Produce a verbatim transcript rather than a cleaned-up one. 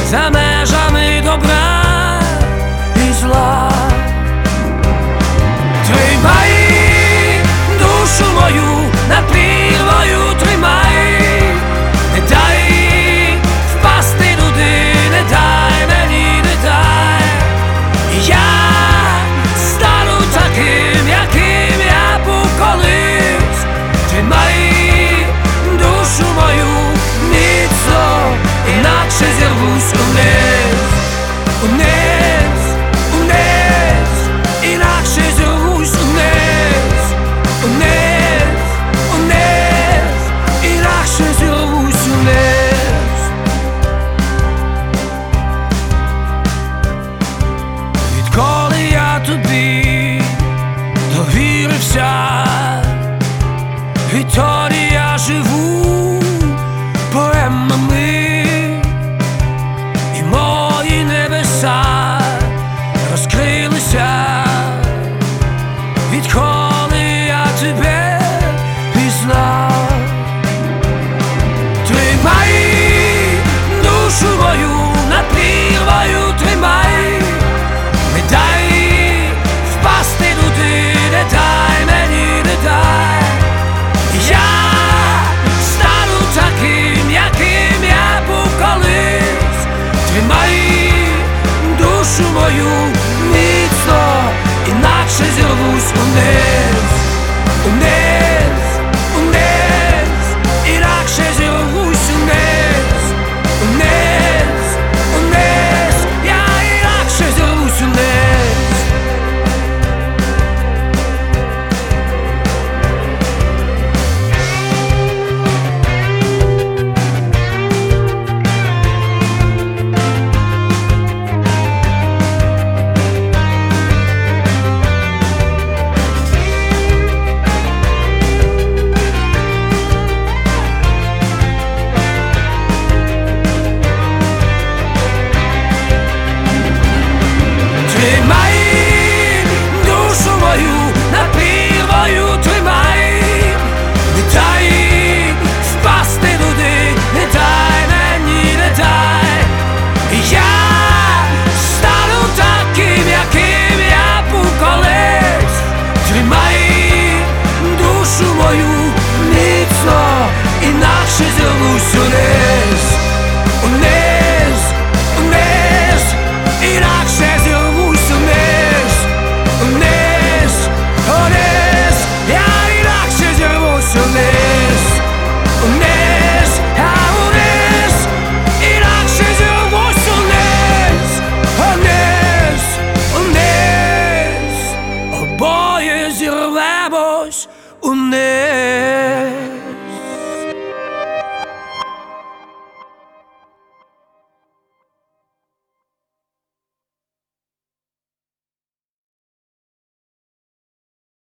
за межами добра і зла. Тримай душу мою, над прірвою тримай, не дай впасти туди, не дай мені, не дай. Я стану таким, яким я був колись. Тримай душу мою міцно, інакше зірвусь униз, униз, униз, інакше зірвусь униз, униз, униз, інакше зірвусь униз. Відколи я тобі довірився, відтоді я живу поемами, і мої небеса розкрилися. Відколи я тебе пізнав, тримай душу мою, над прірвою тримай, не дай впасти туди, не дай мені, не дай. Я стану таким, яким я був колись. Тримай душу мою міцно, інакше зірвусь униз, униз, униз, інакше зірвусь униз, униз, униз, я інакше зірвусь униз. Тримай душу мою, над прірвою тримай, не дай впасти туди, не дай мені, не дай. Я стану таким, яким я був колись. Тримай душу мою міцно, інакше зірвусь униз, униз, униз, інакше зірвусь униз, униз, униз, я інакше зірвусь униз, униз, я униз, інакше зірвусь униз, униз, униз, обоє зірвемось униз.